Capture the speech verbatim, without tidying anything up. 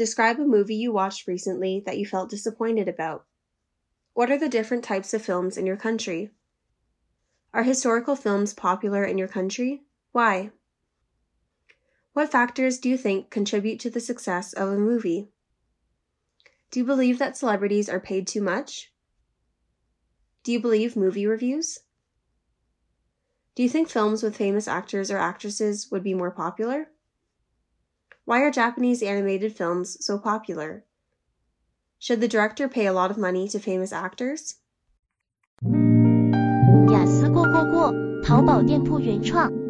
Describe a movie you watched recently that you felt disappointed about. What are the different types of films in your country? Are historical films popular in your country? Why? What factors do you think contribute to the success of a movie? Do you believe that celebrities are paid too much? Do you believe movie reviews? Do you think films with famous actors or actresses would be more popular? Why are Japanese animated films so popular? Should the director pay a lot of money to famous actors? 雅思过过过，淘宝店铺原创